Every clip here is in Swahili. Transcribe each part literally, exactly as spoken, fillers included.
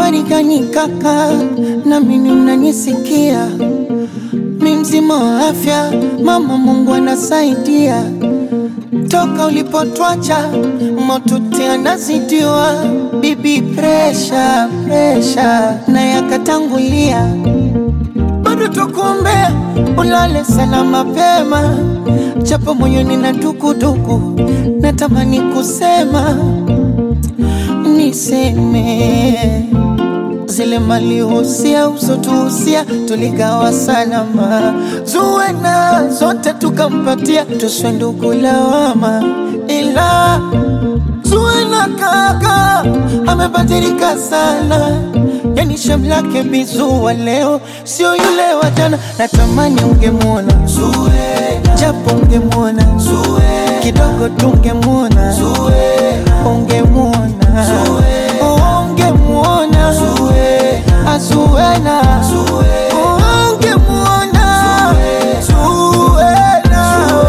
habari gani kaka, na mimi unanisikia? Mimi mzima wa afya, mama Mungu anasaidia. Toka ulipotwacha motuti anazidiwa, bibi pressure pressure na yakatangulia. Bado tukuombea ulale sana mapema, japo moyoni na dukuduku natamani kusema niseme zile mali usia usotuhusia tuligawa salama, Zuwena zote tukampatia, tuswe ndugu lawama. Ila Zuwena kaka amebadilika sana, yani shamlake bizuwa leo sio yule wa jana. Natamani ungemuona Zuwena, japo ungemuona Zuwena, kidogo tungemuona Zuwena, ungemuona Zuwena, ungemuona Zuwena, Zuwena, ungemuona Zuwena.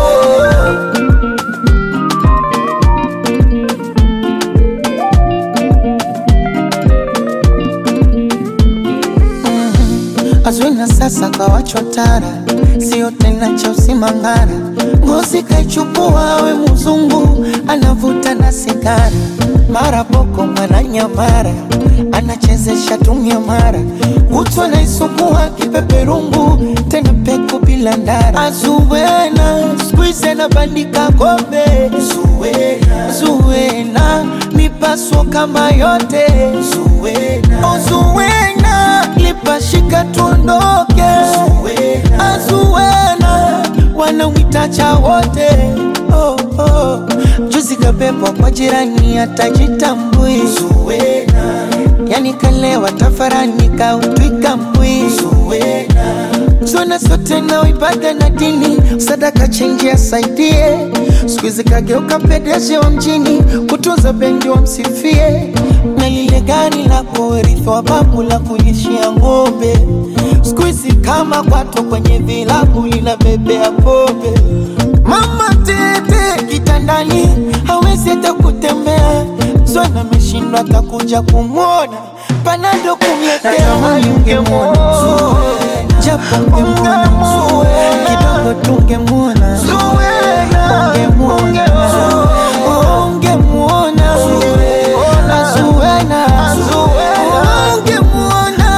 Zuwena sasa kawachwa tara, sio tena cha usimangara. Ngozi kaichukua we mzungu, anavuta na sigara. Mara boko mara nyamara, anachezesha tumia mara. Utu anaisukua kipeperungu, tena peku bila ndara. Zuwena squeeze na bandika kombe. Zuwena, Zuwena mipaso kama yote. Zuwena, oh Zuwena lipashika tuondoke. Zuwena, Zuwena wanawitacha wote. Oh, oh. Juzi kabebwa kwa jirani atajitambui. Zuwena, yani kalewa tafarani kautwika mbui. Zuwena, Zuwena sote na ibada na dini, sadaka chenji asaidie. Sikuizi kageuka pedeje wa mjini, kutunza bendi wa msifie. Na lile gari la kurithi wa babu la kulishia ng'ombe, sikuizi kama kwato kwenye vilabu linabebea pombe. Mama tete kitandani hawezi hata kutembea, Zuwena ameshindwa atakuja kumwona, panado kumletea. Natamani ungemuona Zuwena, japo ungemuona Zuwena, kidogo tungemuona Zuwena, ungemuona ungemuona Zuwena, Zuwena, ungemuona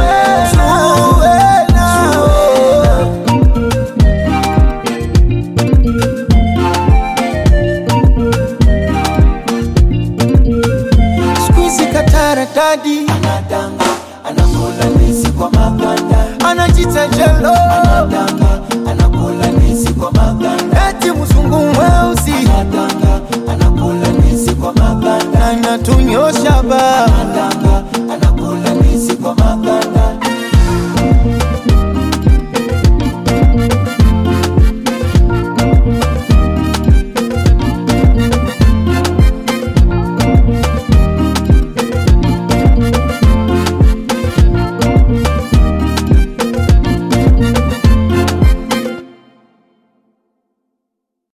dadi. Anadanga, anakula nisi kwa maganda, anajita jelo. Anadanga, anakula nisi kwa maganda, eti mzungu mweusi. Anadanga, anakula nisi kwa maganda, anatunyosha ba